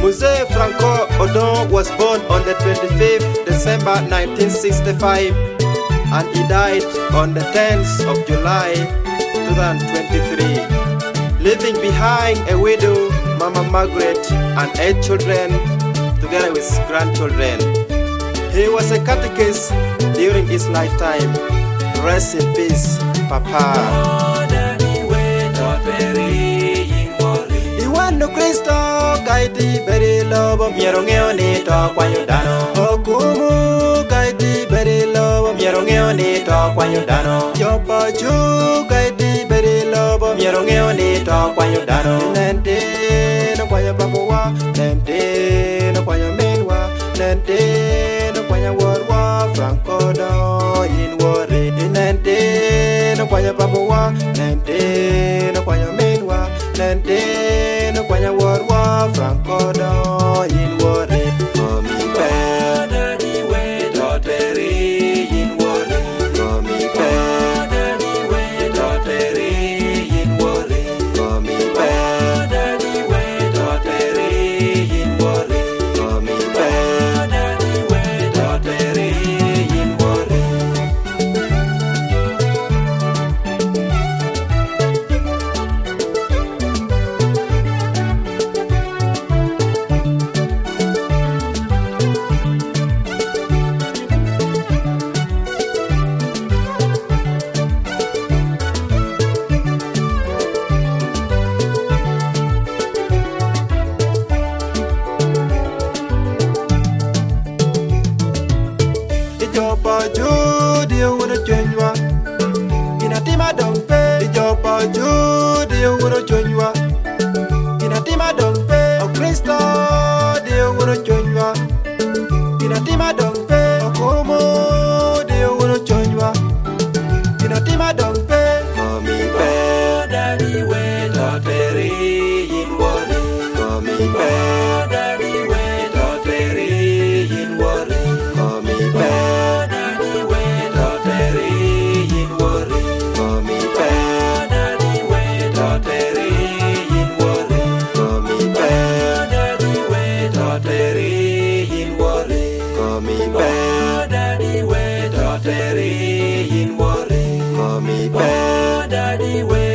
Jose Franco Odon was born on the 25th December 1965 and he died on the 10th of July 2023, leaving behind a widow, Mama Margaret, and 8 children together with grandchildren. He was a catechist during his lifetime. Rest in peace, Papa. Iwano Kristo kaiti beri lobo miero ngeo ni to kwanyo dano. Okumu kaiti beri lobo miero ngeo ni to kwanyo dano. Yopachu kaiti beri lobo miero ngeo ni to kwanyo dano. Nente no kwanya babuwa, nente no kwanya menwa, nente no kwanya warwa Franco do in wore. Nente no kwanya babuwa, nente no kwanya menwa, nente no kwanya warwa Franco do in wore. Komi pe daddy we doteri in wore. Komi pe daddy we doteri in wore. Komi pe daddy we doteri in wore. Komi pe daddy we doteri in wore. Ijopa Judy wono chonywa inatima dompe. Ijopa Judy wono chonywa inatima dompe. O Kristo de wono chonywa inatima dompe. Okomo de wono chonywa inatima dompe. Komi pe daddy we doteri in wore. Komi pe daddy we doteri in wore. Komi pe daddy we doteri in wore. Komi pe daddy we doteri in wore. Komi pe daddy we doteri in wore. Komi pe daddy we doteri in wore. Komi pe daddy we